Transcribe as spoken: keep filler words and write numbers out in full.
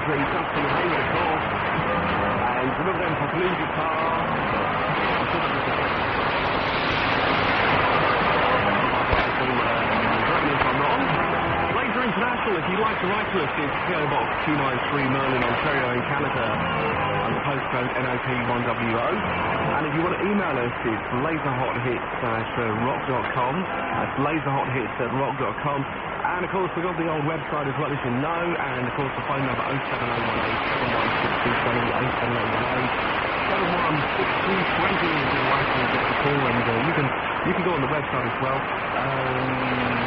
the Dustin Hayward, of course. And look then for Blue Guitar. Laser International, if you'd like to write to us, it's P O Box two nine three Merlin, Ontario in Canada, and the postcode N O P one W O. And if you want to email us, it's laserhothits at rock dot com. That's laserhothits at rock dot com. And of course, we've got the old website as well, as you know, and of course the phone number oh seven oh one eight, seven one six two two oh, oh seven oh one eight, seven one six two two oh, if you'd like to get the call, and uh, you can you can go on the website as well. Um,